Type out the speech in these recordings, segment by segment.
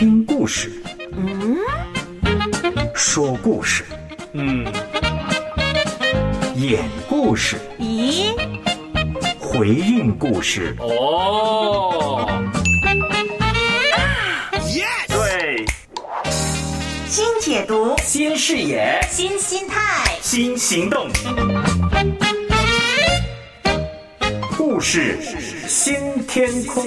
听故事，说故事，演故事， 咦， 回应故事。 哦， 对， 新解读， 新视野， 新心态， 新行动，故事新天空。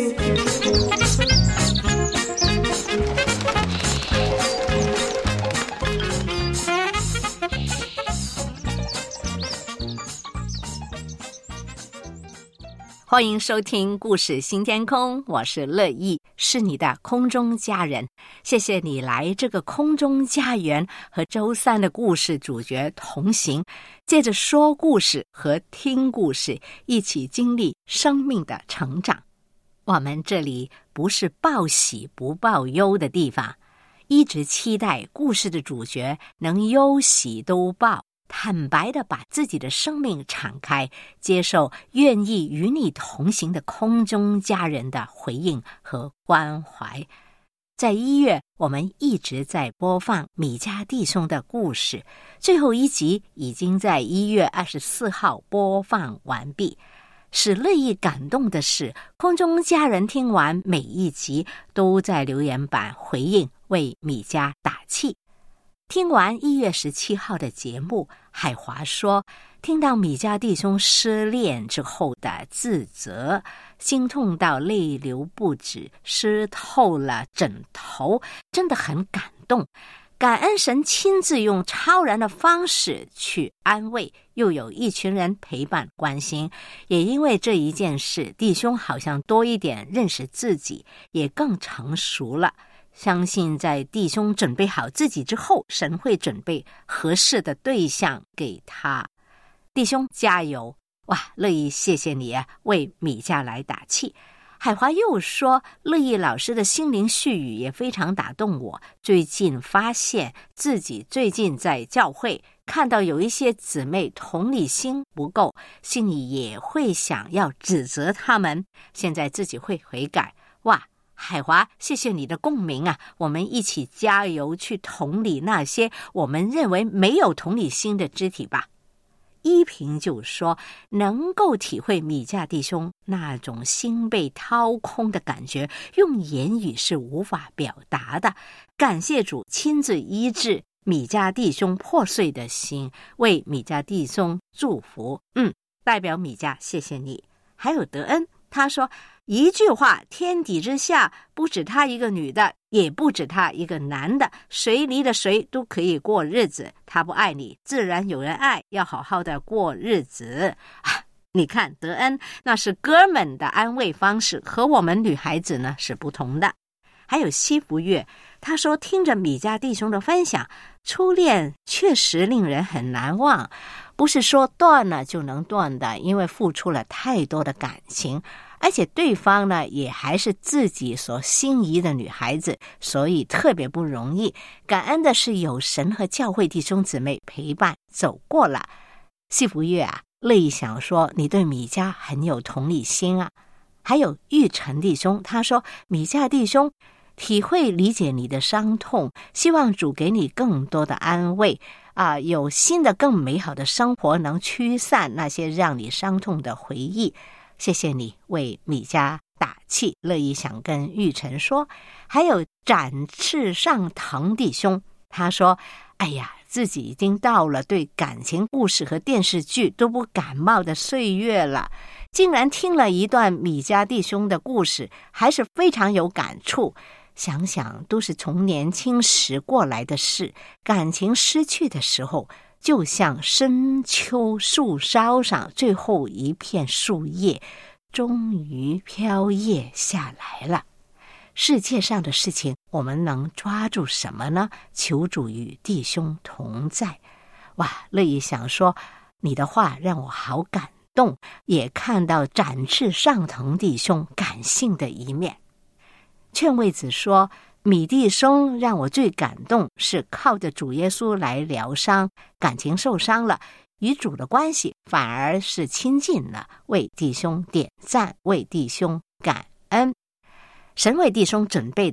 欢迎收听故事新天空，我是乐意，是你的空中家人。谢谢你来这个空中家园，和周三的故事主角同行，借着说故事和听故事，一起经历生命的成长。我们这里不是报喜不报忧的地方，一直期待故事的主角能忧喜都报，坦白地把自己的生命敞开，接受愿意与你同行的空中家人的回应和关怀。在1月，我们一直在播放米迦弟兄的故事，最后一集已经在1月24号播放完毕。使乐意感动的是，空中家人听完每一集都在留言板回应，为米迦打气。听完1月17号的节目，海华说，听到米迦弟兄失恋之后的自责，心痛到泪流不止，湿透了枕头，真的很感动。感恩神亲自用超然的方式去安慰，又有一群人陪伴关心。也因为这一件事，弟兄好像多一点认识自己，也更成熟了。相信在弟兄准备好自己之后，神会准备合适的对象给他。弟兄加油！哇，乐意谢谢你啊，为米迦来打气。海华又说，乐意老师的心灵絮语也非常打动我。最近发现自己最近在教会看到有一些姊妹同理心不够，心里也会想要指责他们，现在自己会悔改。哇，海华，谢谢你的共鸣啊！我们一起加油去同理那些我们认为没有同理心的肢体吧。依萍就说，能够体会米迦弟兄那种心被掏空的感觉，用言语是无法表达的。感谢主亲自医治米迦弟兄破碎的心，为米迦弟兄祝福。代表米迦谢谢你。还有德恩，他说一句话，天底之下不止他一个女的，也不止他一个男的，谁离了谁都可以过日子。他不爱你，自然有人爱，要好好的过日子。你看德恩，那是哥们的安慰方式，和我们女孩子呢是不同的。还有西福月，他说听着米迦弟兄的分享，初恋确实令人很难忘，不是说断了就能断的，因为付出了太多的感情，而且对方呢也还是自己所心仪的女孩子，所以特别不容易。感恩的是有神和教会弟兄姊妹陪伴走过了。西福月啊，乐意想说你对米迦很有同理心啊。还有玉成弟兄，他说米迦弟兄体会理解你的伤痛，希望主给你更多的安慰有新的更美好的生活，能驱散那些让你伤痛的回忆。谢谢你为米迦打气，乐意想跟玉成说。还有展翅上腾弟兄，他说哎呀，自己已经到了对感情故事和电视剧都不感冒的岁月了，竟然听了一段米迦弟兄的故事，还是非常有感触。想想都是从年轻时过来的事，感情失去的时候，就像深秋树梢上最后一片树叶，终于飘叶下来了。世界上的事情，我们能抓住什么呢？求主与弟兄同在。哇，乐意想说，你的话让我好感动，也看到展翅上腾弟兄感性的一面。劝慰子说，米弟兄让我最感动，是靠着主耶稣来疗伤，感情受伤了，与主的关系反而是亲近了，为弟兄点赞，为弟兄感恩。神为弟兄准备的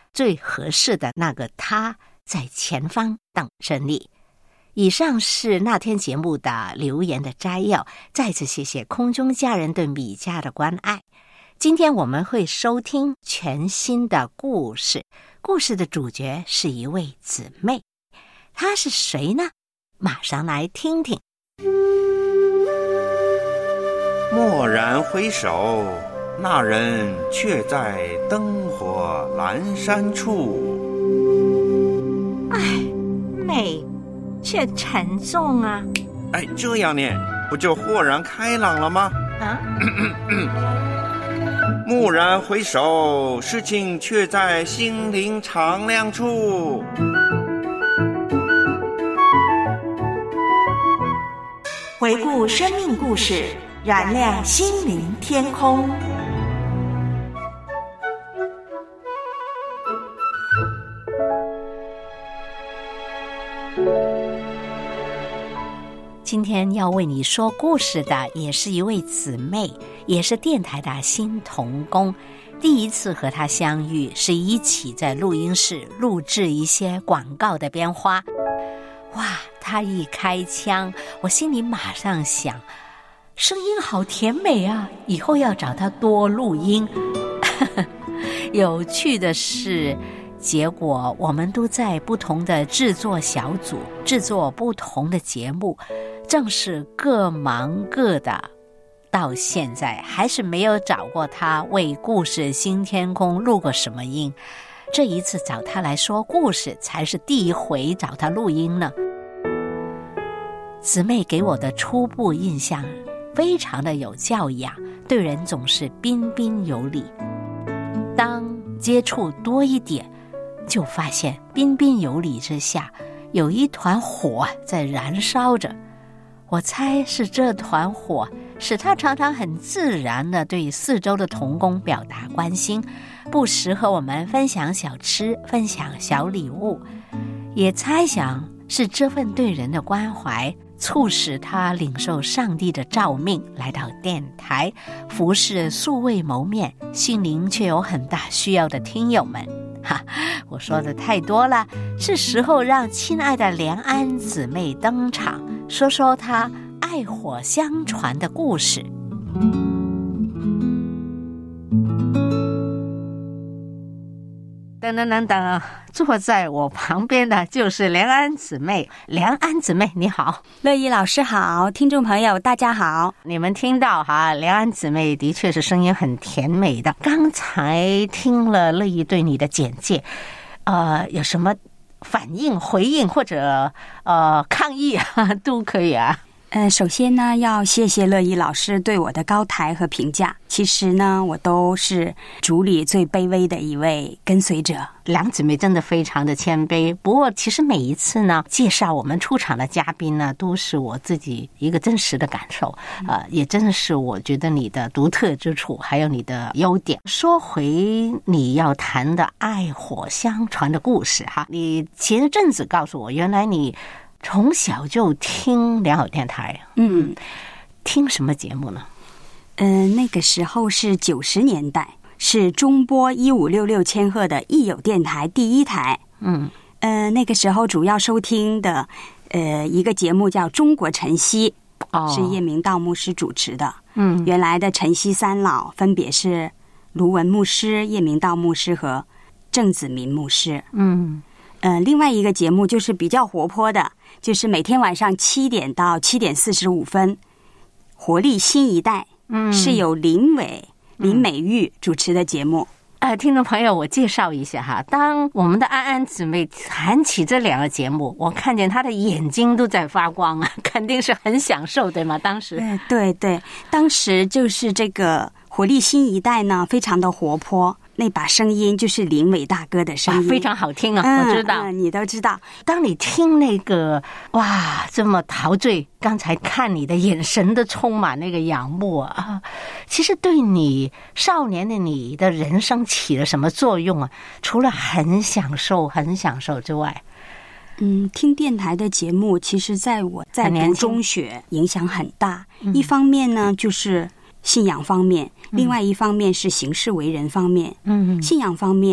最合适的那个他在前方等着你。以上是那天节目的留言的摘要，再次谢谢空中家人对米家的关爱。今天我们会收听全新的故事，故事的主角是一位姊妹，她是谁呢？马上来听听。 蓦然回首，那人却在灯火阑珊处。 哎，美却沉重啊。 哎，这样念不就豁然开朗了吗？蓦然回首，事情却在心灵敞亮处。 回顾生命故事，燃亮心灵天空。 今天要为你说故事的也是一位姊妹，也是电台的新同工。第一次和她相遇是一起在录音室录制一些广告的编花。哇，她一开腔，我心里马上想，声音好甜美啊，以后要找她多录音。有趣的是，结果我们都在不同的制作小组制作不同的节目，正是各忙各的，到现在还是没有找过他为故事新天空录过什么音。这一次找他来说故事才是第一回找他录音呢。姊妹给我的初步印象非常的有教养，对人总是彬彬有礼。当接触多一点，就发现彬彬有礼之下有一团火在燃烧着。我猜是这团火使他常常很自然地对四周的同工表达关心，不时和我们分享小吃，分享小礼物。也猜想是这份对人的关怀促使他领受上帝的召命，来到电台服侍素未谋面心灵却有很大需要的听友们。我说的太多了，是时候让亲爱的连安姊妹登场，说说她爱火相传的故事。等等等等，坐在我旁边的就是连安姊妹。连安姊妹你好。 乐意老师好，听众朋友大家好。 你们听到哈，连安姊妹的确是声音很甜美的。刚才听了乐意对你的简介，有什么反应、回应或者抗议啊，都可以啊。 首先呢，要谢谢乐意老师对我的高抬和评价。其实呢，我都是主里最卑微的一位跟随者。 梁姊妹真的非常的谦卑，不过其实每一次呢，介绍我们出场的嘉宾呢，都是我自己一个真实的感受，也真的是我觉得你的独特之处，还有你的优点。说回你要谈的爱火相传的故事哈，你前阵子告诉我，原来你从小就听良好电台。听什么节目呢？ 那个时候是90年代，是中波1566千赫的益友电台第一台。那个时候主要收听的一个节目叫《中国晨曦》，是叶明道牧师主持的。原来的晨曦三老分别是卢文牧师、叶明道牧师和郑子民牧师。另外一个节目就是比较活泼的，就是每天晚上7点到7点45分，活力新一代，是由林美玉主持的节目。 听众朋友，我介绍一下哈，当我们的安安姊妹谈起这两个节目，我看见她的眼睛都在发光啊，肯定是很享受，对吗？当时对，当时就是这个活力新一代呢，非常的活泼。那把声音就是林伟大哥的声音， 非常好听啊！我知道， 你都知道。 当你听那个哇，这么陶醉，刚才看你的眼神都充满那个仰慕啊，其实对你少年的你的人生起了什么作用啊？除了很享受之外， 听电台的节目，其实在我在读中学影响很大。一方面呢，就是信仰方面，另外一方面是行事为人方面。信仰方面，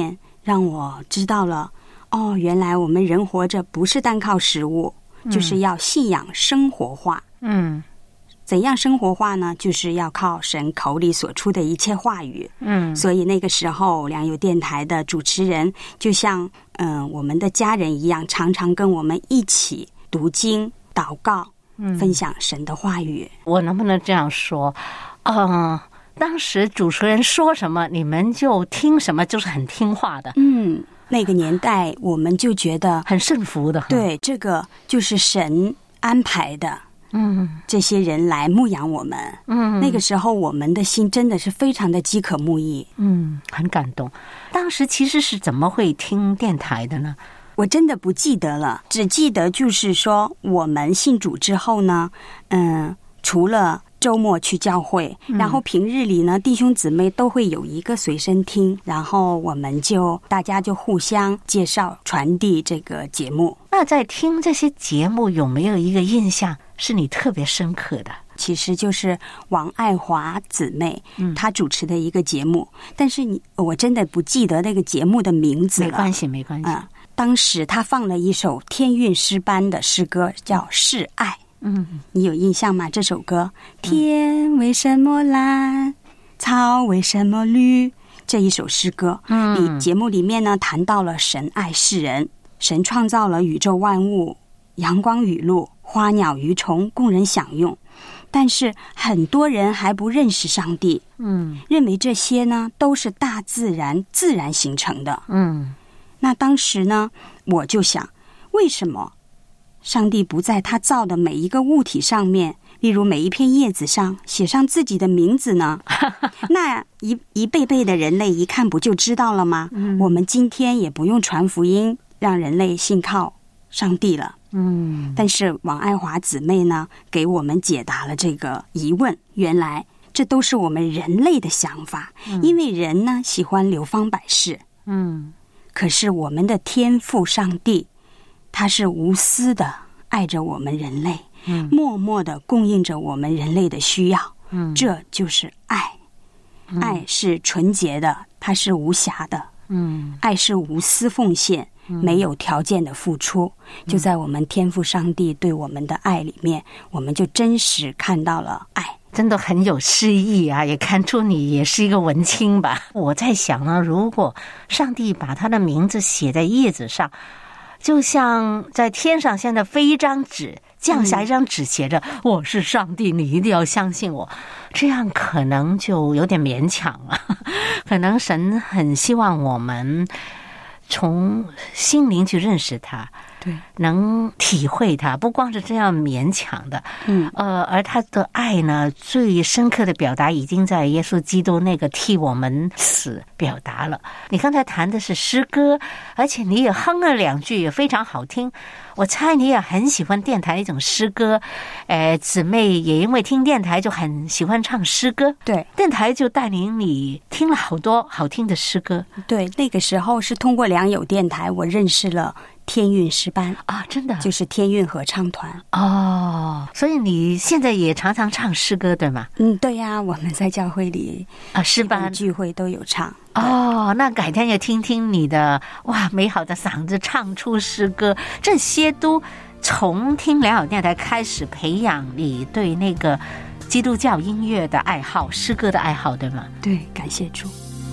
让我知道了，原来我们人活着不是单靠食物，就是要信仰生活化。怎样生活化呢？就是要靠神口里所出的一切话语。所以那个时候良友电台的主持人就像我们的家人一样，常常跟我们一起读经、祷告，分享神的话语。 我能不能这样说？当时主持人说什么，你们就听什么，就是很听话的。 那个年代我们就觉得很顺服的。 对，这个就是神安排的。这些人来牧养我们。那个时候我们的心真的是非常的饥渴慕义。 很感动。当时其实是怎么会听电台的呢？ 我真的不记得了，只记得就是说我们信主之后呢，除了周末去教会，然后平日里呢，弟兄姊妹都会有一个随身听，然后我们大家就互相介绍传递这个节目。 那在听这些节目有没有一个印象是你特别深刻的？ 其实就是王爱华姊妹她主持的一个节目，但是我真的不记得那个节目的名字了。 没关系。 当时她放了一首天韵诗班的诗歌，叫《是爱》。你有印象吗？这首歌，天为什么蓝，草为什么绿，这一首诗歌，节目里面呢谈到了神爱世人，神创造了宇宙万物，阳光雨露，花鸟鱼虫供人享用，但是很多人还不认识上帝，认为这些呢都是大自然自然形成的。那当时呢我就想，为什么上帝不在他造的每一个物体上面，例如每一片叶子上写上自己的名字呢？那一辈辈的人类一看不就知道了吗？我们今天也不用传福音让人类信靠上帝了。但是王爱华姊妹呢给我们解答了这个疑问，原来这都是我们人类的想法。因为人呢喜欢流芳百世，可是我们的天父上帝他是无私的爱着我们人类，默默的供应着我们人类的需要。这就是爱。爱是纯洁的，它是无瑕的。爱是无私奉献，没有条件的付出。就在我们天父上帝对我们的爱里面，我们就真实看到了爱。 真的很有诗意啊，也看出你也是一个文青吧。我在想呢，如果上帝把他的名字写在叶子上，就像在天上现在飞一张纸，降下一张纸写着我是上帝，你一定要相信我，这样可能就有点勉强了。可能神很希望我们从心灵去认识他，对，能体会他，不光是这样勉强的。而他的爱呢，最深刻的表达已经在耶稣基督那个替我们死表达了。你刚才谈的是诗歌，而且你也哼了2句，也非常好听。我猜你也很喜欢电台那种诗歌，姊妹也因为听电台就很喜欢唱诗歌。对，电台就带领你听了好多好听的诗歌。 对，那个时候是通过良友电台，我认识了天韵诗班啊，真的就是天韵合唱团。 所以你现在也常常唱诗歌对吗？ 对呀，我们在教会里诗班聚会都有唱。 那改天也听听你的美好的嗓子唱出诗歌，这些都从听良友电台开始培养你对那个基督教音乐的爱好，诗歌的爱好对吗？ 对，感谢主。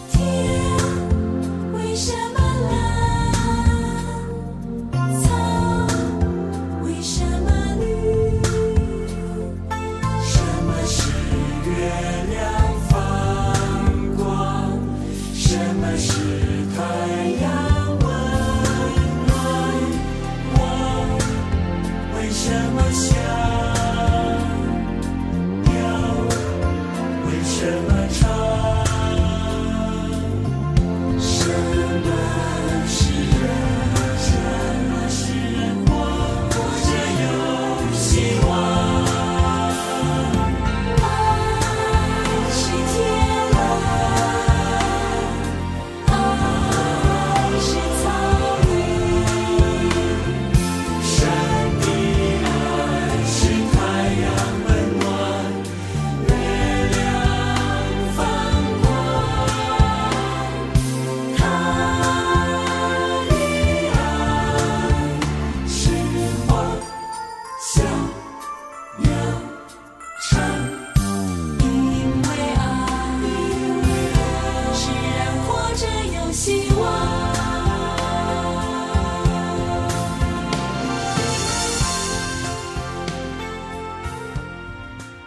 为什么蓝，草为什么绿，什么是月亮放光，什么是太阳温暖，我为什么想要，为什么唱，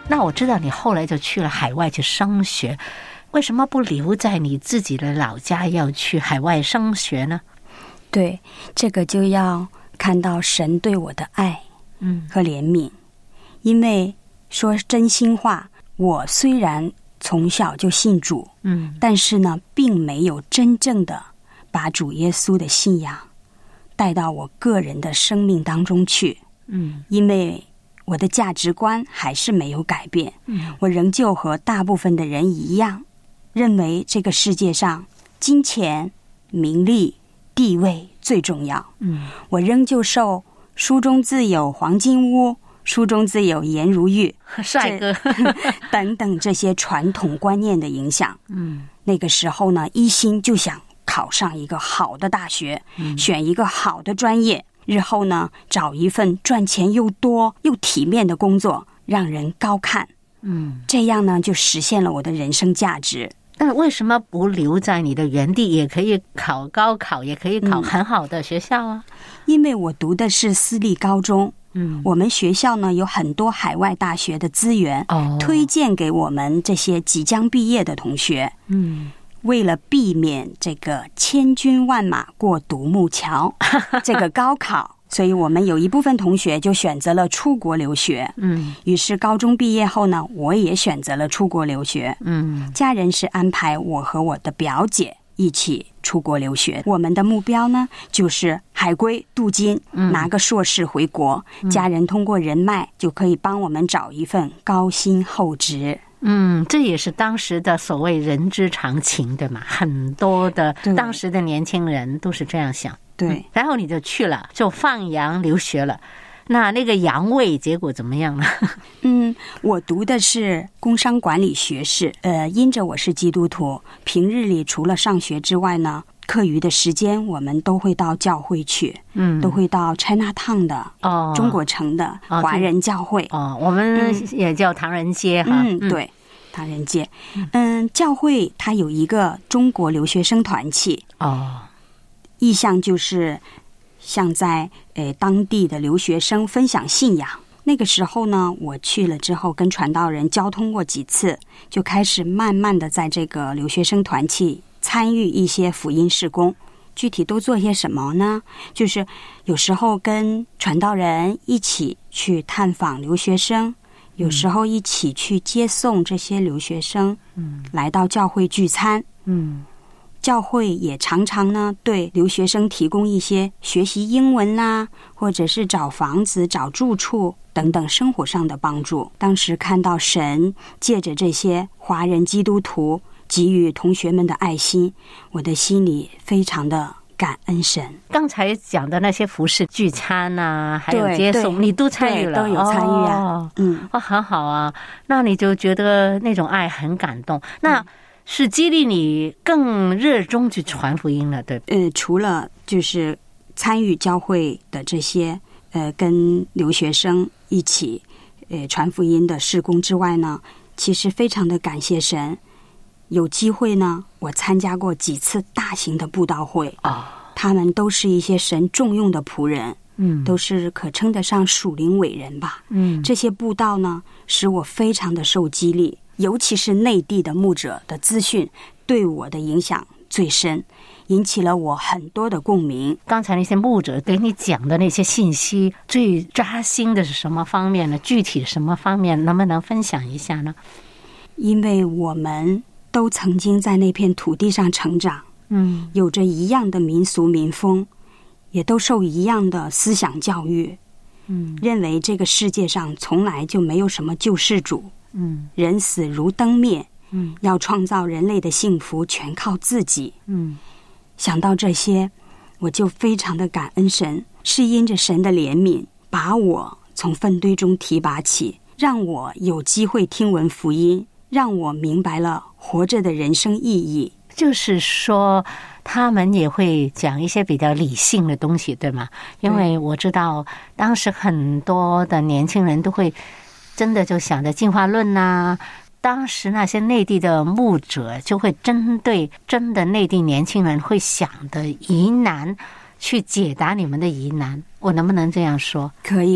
那我知道你后来就去了海外去升学，为什么不留在你自己的老家，要去海外升学呢？ 对，这个就要看到神对我的爱和怜悯。因为说真心话，我虽然从小就信主，但是呢，并没有真正的把主耶稣的信仰带到我个人的生命当中去。因为我的价值观还是没有改变，我仍旧和大部分的人一样，认为这个世界上金钱、名利、地位最重要。我仍旧受书中自有黄金屋，书中自有颜如玉， 帅哥等等这些传统观念的影响。那个时候呢，一心就想考上一个好的大学，选一个好的专业，日后呢，找一份赚钱又多又体面的工作，让人高看。这样呢，就实现了我的人生价值。 那为什么不留在你的原地，也可以考高考，也可以考很好的学校啊？ 因为我读的是私立高中，我们学校呢有很多海外大学的资源，推荐给我们这些即将毕业的同学。为了避免这个千军万马过独木桥这个高考，所以我们有一部分同学就选择了出国留学。于是高中毕业后呢，我也选择了出国留学。家人是安排我和我的表姐一起出国留学。我们的目标呢，就是海归镀金，拿个硕士回国。家人通过人脉就可以帮我们找一份高薪厚职。 这也是当时的所谓人之常情，对吗？很多的当时的年轻人都是这样想。 对， 然后你就去了，就放洋留学了。那个洋味结果怎么样呢？ 我读的是工商管理学士。因着我是基督徒，平日里除了上学之外呢，课余的时间我们都会到教会去，都会到 Chinatown 的中国城的华人教会。 我们也叫唐人街哈。 对，唐人街。教会它有一个中国留学生团契。意向就是像在当地的留学生分享信仰。那个时候呢，我去了之后跟传道人交通过几次，就开始慢慢的在这个留学生团契参与一些福音事工。具体都做些什么呢？就是有时候跟传道人一起去探访留学生，有时候一起去接送这些留学生来到教会聚餐。教会也常常呢对留学生提供一些学习英文啦，或者是找房子、找住处等等生活上的帮助。当时看到神借着这些华人基督徒给予同学们的爱心，我的心里非常的感恩神。 刚才讲的那些服饰聚餐啊，还有接送，你都参与了？ 都有参与啊。 很好啊。那你就觉得那种爱很感动。那是激励你更热衷去传福音了，对吧？ 除了就是参与教会的这些跟留学生一起传福音的事工之外呢，其实非常的感谢神，有机会呢，我参加过几次大型的布道会。他们都是一些神重用的仆人，都是可称得上属灵伟人吧。这些布道呢，使我非常的受激励。尤其是内地的牧者的资讯对我的影响最深，引起了我很多的共鸣。 刚才那些牧者给你讲的那些信息，最扎心的是什么方面呢？具体什么方面能不能分享一下呢？ 因为我们都曾经在那片土地上成长，有着一样的民俗民风，也都受一样的思想教育，认为这个世界上从来就没有什么救世主。人死如灯灭，要创造人类的幸福全靠自己。想到这些，我就非常的感恩神，是因着神的怜悯，把我从粪堆中提拔起，让我有机会听闻福音，让我明白了活着的人生意义。 就是说他们也会讲一些比较理性的东西，对吗？因为我知道当时很多的年轻人都会真的就想着进化论啊，当时那些内地的牧者就会针对真的内地年轻人会想的疑难去解答你们的疑难，我能不能这样说？ 可以。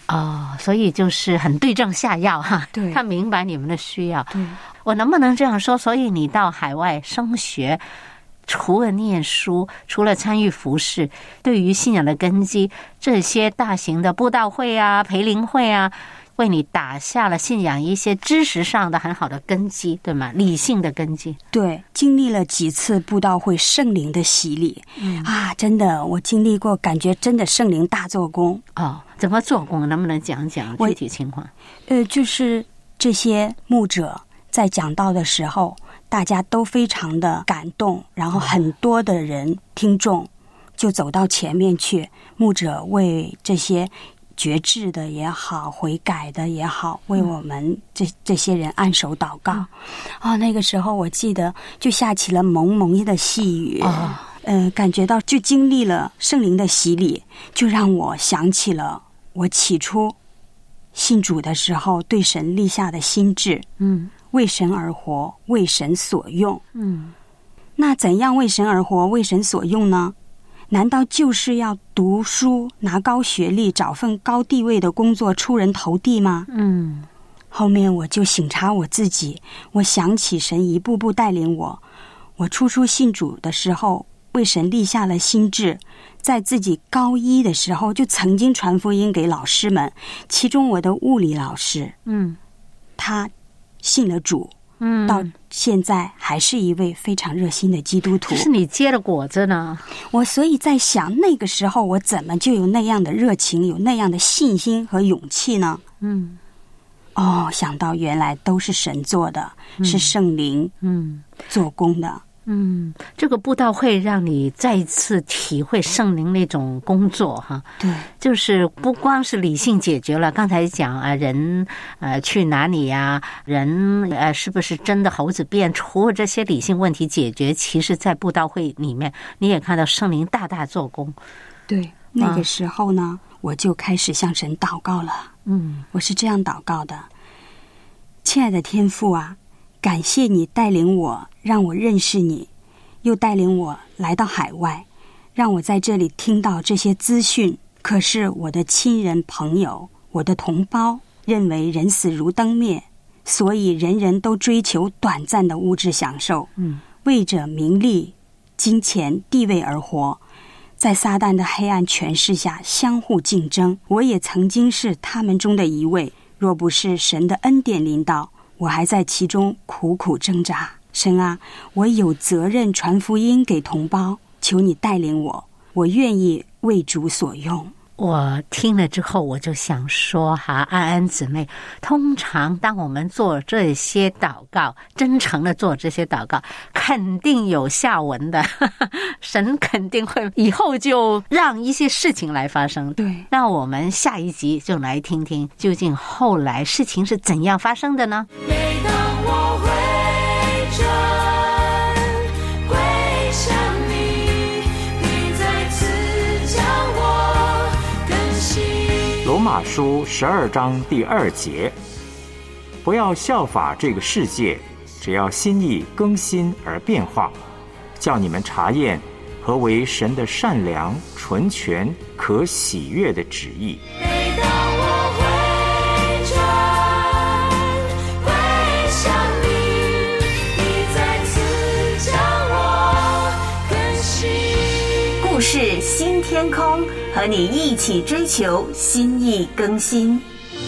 所以就是很对症下药哈。 对， 他明白你们的需要。 对， 我能不能这样说？所以你到海外升学，除了念书，除了参与服事，对于信仰的根基，这些大型的布道会啊、培灵会啊，为你打下了信仰一些知识上的很好的根基，对吗？理性的根基。 对，经历了几次布道会圣灵的洗礼，真的，我经历过，感觉真的圣灵大做工。 怎么做工？能不能讲讲具体情况？ 就是这些牧者在讲道的时候，大家都非常的感动，然后很多的人听众就走到前面去，牧者为这些决志的也好，悔改的也好，为我们这些人按手祷告。那个时候我记得就下起了蒙蒙的细雨。感觉到就经历了圣灵的洗礼，就让我想起了我起初信主的时候对神立下的心志。为神而活，为神所用。那怎样为神而活，为神所用呢？难道就是要读书，拿高学历，找份高地位的工作，出人头地吗？后面我就省察我自己，我想起神一步步带领我。我初信主的时候，为神立下了心志，在自己高一的时候就曾经传福音给老师们，其中我的物理老师，他信了主，到现在还是一位非常热心的基督徒。 是你结了果子呢。 我所以在想，那个时候我怎么就有那样的热情，有那样的信心和勇气呢？想到原来都是神做的，是圣灵做工的。 这个布道会让你再一次体会圣灵那种工作哈。 对， 就是不光是理性解决了，刚才讲人去哪里呀，人是不是真的猴子变，除了这些理性问题解决，其实在布道会里面你也看到圣灵大大做工。 对，那个时候呢，我就开始向神祷告了。我是这样祷告的：亲爱的天父啊，感谢你带领我，让我认识你，又带领我来到海外，让我在这里听到这些资讯。可是我的亲人朋友，我的同胞认为人死如灯灭，所以人人都追求短暂的物质享受，为着名利、金钱、地位而活，在撒旦的黑暗权势下相互竞争。我也曾经是他们中的一位，若不是神的恩典临到，我还在其中苦苦挣扎。神啊，我有责任传福音给同胞，求你带领我，我愿意为主所用。 我听了之后，我就想说安安姊妹，通常当我们做这些祷告，真诚的做这些祷告，肯定有下文的，神肯定会以后就让一些事情来发生。 对， 那我们下一集就来听听，究竟后来事情是怎样发生的呢？ 每当我回转归向你，你再次将我更新。 罗马书12章第2节，不要效法这个世界，只要心意更新而变化，叫你们查验何为神的善良、纯全、可喜悦的旨意。 每当我回转归向你，你再次将我更新。 故事新天空，和你一起追求心意更新。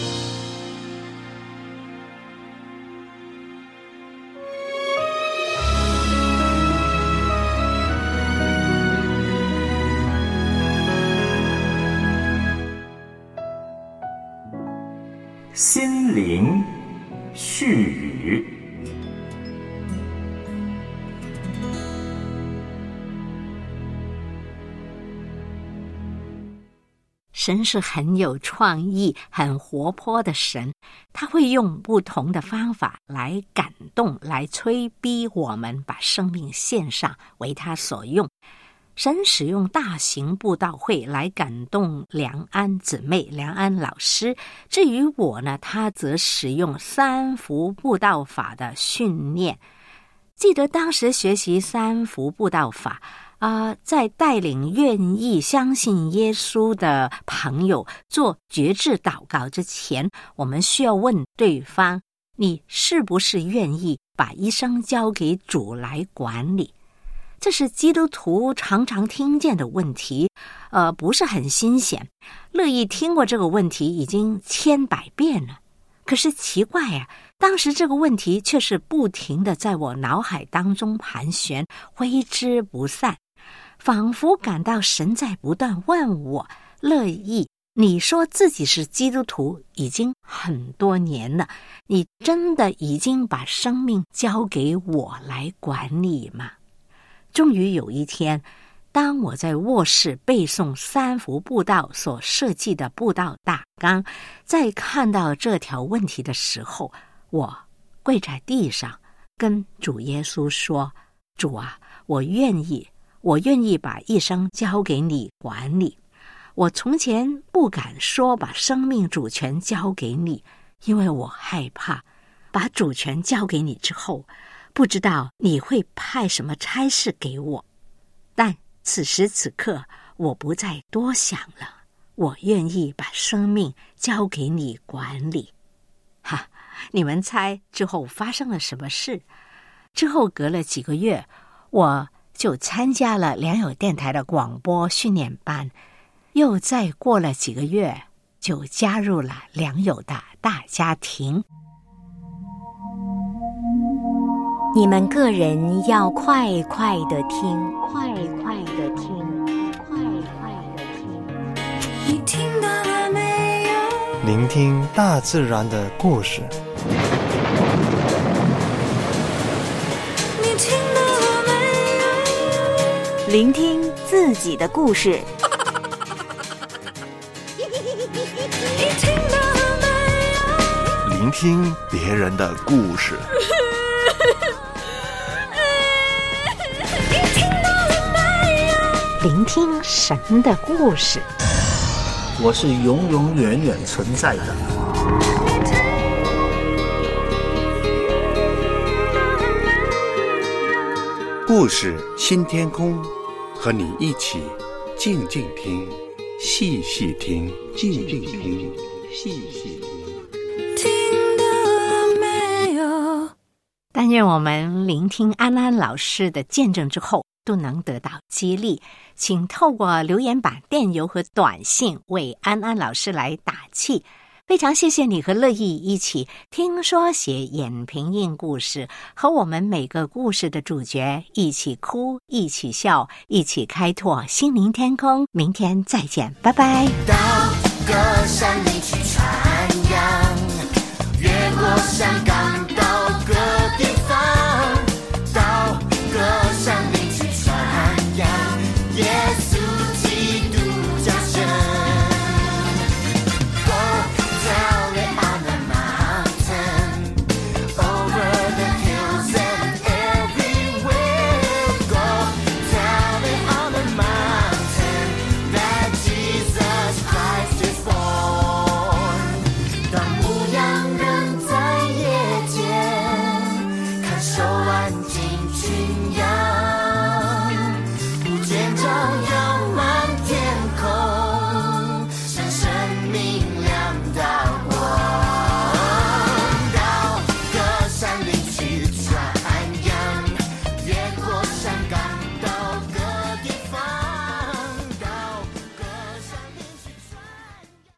心灵絮语。 神是很有创意、很活泼的神，他会用不同的方法来感动、来催逼我们把生命献上，为他所用。神使用大型布道会来感动梁安姊妹、梁安老师。至于我呢，他则使用三福布道法的训练。记得当时学习三福布道法， 在带领愿意相信耶稣的朋友做决志祷告之前，我们需要问对方，你是不是愿意把一生交给主来管理？这是基督徒常常听见的问题，不是很新鲜。乐意听过这个问题已经千百遍了。可是奇怪啊，当时这个问题却是不停地在我脑海当中盘旋，挥之不散，仿佛感到神在不断问我，乐意，你说自己是基督徒已经很多年了，你真的已经把生命交给我来管理吗？终于有一天，当我在卧室背诵三福布道所设计的布道大纲，在看到这条问题的时候，我跪在地上跟主耶稣说，主啊，我愿意把一生交给你管理。我从前不敢说把生命主权交给你，因为我害怕把主权交给你之后，不知道你会派什么差事给我。但此时此刻，我不再多想了，我愿意把生命交给你管理。你们猜之后发生了什么事？之后隔了几个月，我就参加了良友电台的广播训练班，又再过了几个月，就加入了良友的大家庭。 你们个人要快快的听，快快的听，快快的听。 你听到了没有？ 聆听大自然的故事。 你听到了没有？ 聆听自己的故事。 你听到了没有？ 聆听别人的故事。 聆听神的故事。 我是永永远远存在的。 故事新天空，和你一起静静听，细细听，静静听，细细听。 听到了没有？ 但愿我们聆听安安老师的见证之后，都能得到激励。请透过留言板、电邮和短信为安安老师来打气。非常谢谢你和乐意一起听说写演评印故事，和我们每个故事的主角一起哭，一起笑，一起开拓心灵天空。明天再见，拜拜。 到歌山里去传扬，越过山岗到各地方，到歌山里去传扬耶稣基督降生。照耀